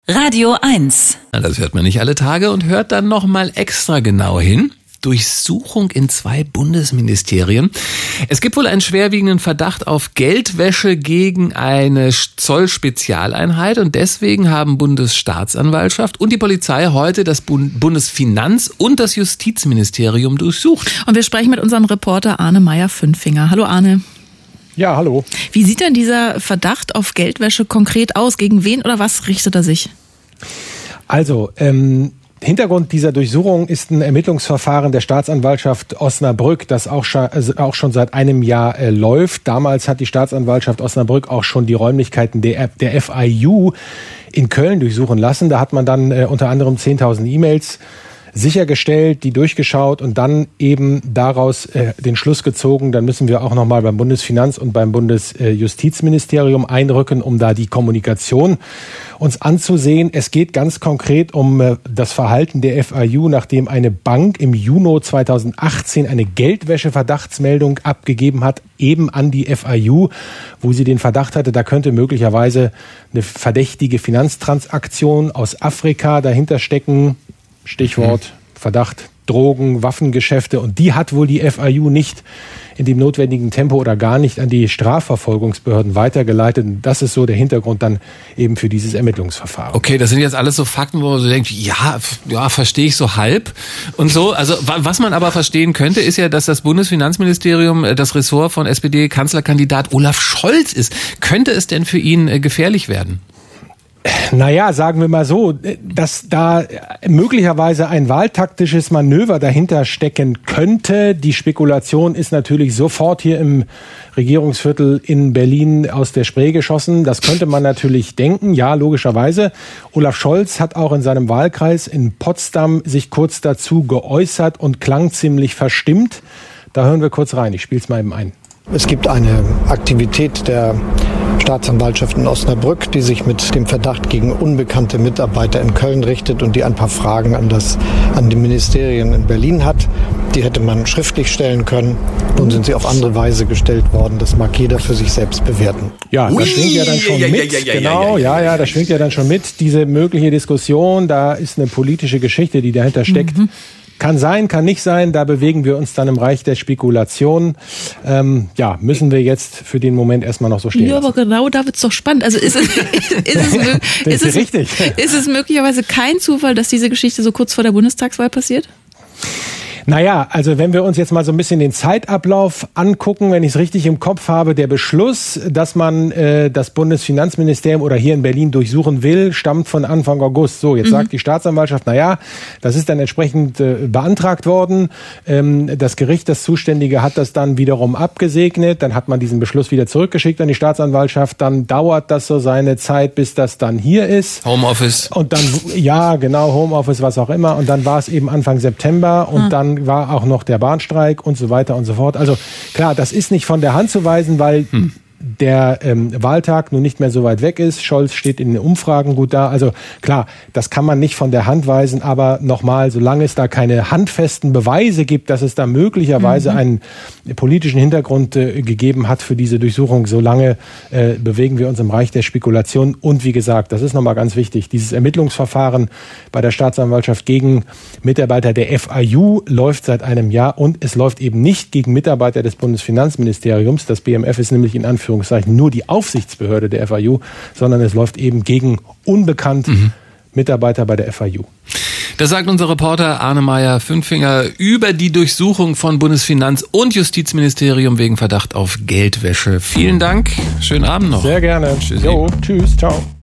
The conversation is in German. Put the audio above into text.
Radio 1. Das hört man nicht alle Tage und hört dann nochmal extra genau hin. Durchsuchung in 2 Bundesministerien. Es gibt wohl einen schwerwiegenden Verdacht auf Geldwäsche gegen eine Zollspezialeinheit und deswegen haben Bundesstaatsanwaltschaft und die Polizei heute das Bundesfinanz- und das Justizministerium durchsucht. Und wir sprechen mit unserem Reporter Arne Meyer-Fünfinger. Hallo Arne. Ja, hallo. Wie sieht denn dieser Verdacht auf Geldwäsche konkret aus? Gegen wen oder was richtet er sich? Also, Hintergrund dieser Durchsuchung ist ein Ermittlungsverfahren der Staatsanwaltschaft Osnabrück, das auch schon seit einem Jahr läuft. Damals hat die Staatsanwaltschaft Osnabrück auch schon die Räumlichkeiten der FIU in Köln durchsuchen lassen. Da hat man dann unter anderem 10.000 E-Mails sichergestellt, die durchgeschaut und dann eben daraus den Schluss gezogen, dann müssen wir auch nochmal beim Bundesfinanz- und beim Bundesjustizministerium einrücken, um da die Kommunikation uns anzusehen. Es geht ganz konkret um das Verhalten der FIU, nachdem eine Bank im Juni 2018 eine Geldwäsche-Verdachtsmeldung abgegeben hat, eben an die FIU, wo sie den Verdacht hatte, da könnte möglicherweise eine verdächtige Finanztransaktion aus Afrika dahinter stecken. Stichwort Verdacht Drogen, Waffengeschäfte, und die hat wohl die FIU nicht in dem notwendigen Tempo oder gar nicht an die Strafverfolgungsbehörden weitergeleitet. Und das ist so der Hintergrund dann eben für dieses Ermittlungsverfahren. Okay, das sind jetzt alles so Fakten, wo man so denkt, ja, verstehe ich so halb und so. Also was man aber verstehen könnte, ist ja, dass das Bundesfinanzministerium das Ressort von SPD-Kanzlerkandidat Olaf Scholz ist. Könnte es denn für ihn gefährlich werden? Naja, sagen wir mal so, dass da möglicherweise ein wahltaktisches Manöver dahinter stecken könnte. Die Spekulation ist natürlich sofort hier im Regierungsviertel in Berlin aus der Spree geschossen. Das könnte man natürlich denken, ja, logischerweise. Olaf Scholz hat auch in seinem Wahlkreis in Potsdam sich kurz dazu geäußert und klang ziemlich verstimmt. Da hören wir kurz rein, ich spiele es mal eben ein. Es gibt eine Aktivität der Staatsanwaltschaft in Osnabrück, die sich mit dem Verdacht gegen unbekannte Mitarbeiter in Köln richtet und die ein paar Fragen an die Ministerien in Berlin hat. Die hätte man schriftlich stellen können. Nun sind sie auf andere Weise gestellt worden. Das mag jeder für sich selbst bewerten. Ja, das schwingt ja dann schon mit. Genau, ja, das schwingt ja dann schon mit. Diese mögliche Diskussion, da ist eine politische Geschichte, die dahinter steckt. Kann sein, kann nicht sein, da bewegen wir uns dann im Reich der Spekulation. Müssen wir jetzt für den Moment erstmal noch so stehen lassen. Ja, aber genau da wird's doch spannend. Also ist es möglicherweise kein Zufall, dass diese Geschichte so kurz vor der Bundestagswahl passiert? Naja, also wenn wir uns jetzt mal so ein bisschen den Zeitablauf angucken, wenn ich es richtig im Kopf habe, der Beschluss, dass man das Bundesfinanzministerium oder hier in Berlin durchsuchen will, stammt von Anfang August. So, jetzt sagt die Staatsanwaltschaft, naja, das ist dann entsprechend beantragt worden. Das Gericht, das Zuständige, hat das dann wiederum abgesegnet. Dann hat man diesen Beschluss wieder zurückgeschickt an die Staatsanwaltschaft. Dann dauert das so seine Zeit, bis das dann hier ist. Homeoffice. Und dann, ja, genau, Homeoffice, was auch immer. Und dann war es eben Anfang September und dann war auch noch der Bahnstreik und so weiter und so fort. Also klar, das ist nicht von der Hand zu weisen, weil der Wahltag nun nicht mehr so weit weg ist. Scholz steht in den Umfragen gut da. Also klar, das kann man nicht von der Hand weisen, aber nochmal, solange es da keine handfesten Beweise gibt, dass es da möglicherweise einen politischen Hintergrund gegeben hat für diese Durchsuchung, solange bewegen wir uns im Reich der Spekulation. Und wie gesagt, das ist nochmal ganz wichtig, dieses Ermittlungsverfahren bei der Staatsanwaltschaft gegen Mitarbeiter der FIU läuft seit einem Jahr und es läuft eben nicht gegen Mitarbeiter des Bundesfinanzministeriums. Das BMF ist nämlich in Anführungszeichen nur die Aufsichtsbehörde der FIU, sondern es läuft eben gegen unbekannte Mitarbeiter bei der FIU. Das sagt unser Reporter Arne Meyer-Fünfinger über die Durchsuchung von Bundesfinanz- und Justizministerium wegen Verdacht auf Geldwäsche. Vielen Dank, schönen Abend noch. Sehr gerne. Tschüssi. Jo, tschüss, ciao.